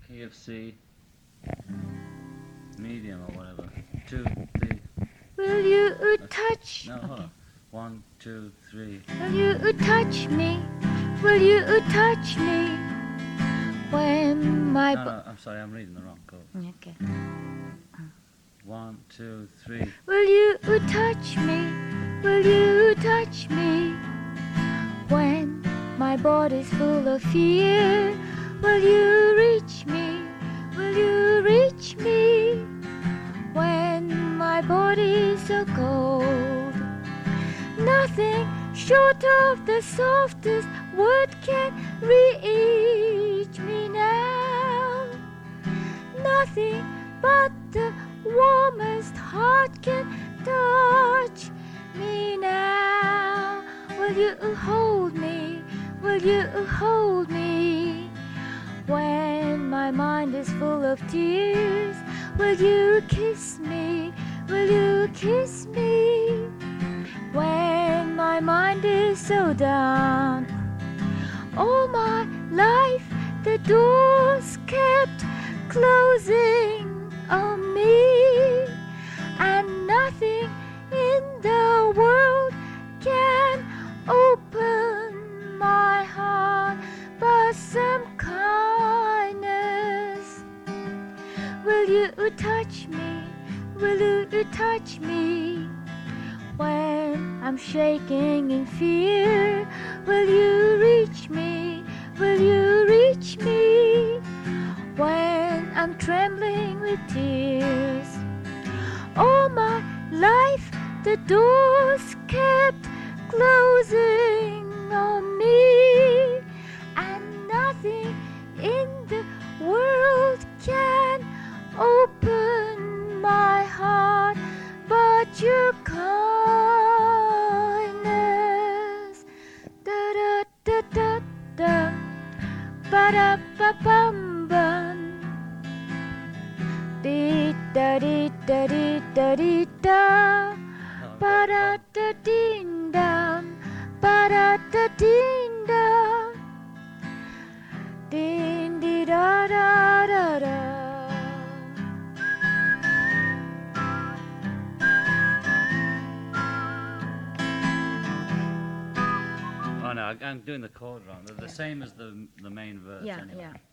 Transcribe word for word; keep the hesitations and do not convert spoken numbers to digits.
key of C, medium or whatever. Two, three. Will you touch? No, hold Okay. on. One, two, three. Will you touch me? Will you touch me? When my No, bo- no, I'm sorry, I'm reading the wrong chord. Okay. One, two, three. Will you touch me? Will you touch me? When my body's full of fear, will you reach me? Will you reach me? When my body's so cold, nothing short of the softest word can reach me now. Nothing but the warmest heart can touch me now. Will you hold me? Will you hold me? When my mind is full of tears, will you kiss me? Will you kiss me? When my mind is so down, all my life the doors kept closing on me, and nothing in the world can open my heart but some kindness. Will you touch me? Will you touch me? When I'm shaking in fear, will you reach me? Will you reach me? When I'm trembling with tears, all my life the doors kept closing on me, and nothing in the world can open my heart but your kindness. Da da da da da, ba da ba bum bum. Dee da dee da dee da dee da, ba da da dee da, ba da da dee da, dee dee da da da da. Oh no, I- I'm doing the chord wrong. They're the same as the the main verse Yeah, anyway. yeah.